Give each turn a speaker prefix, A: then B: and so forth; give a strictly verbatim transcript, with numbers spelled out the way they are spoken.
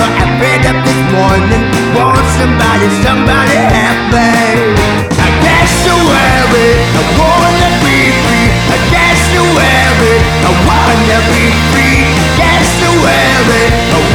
A: so I fed up this morning. Want somebody, somebody help me. I guess to wear it, I wanna be free. I guess to wear it, I wanna be free. Guess to wear it, I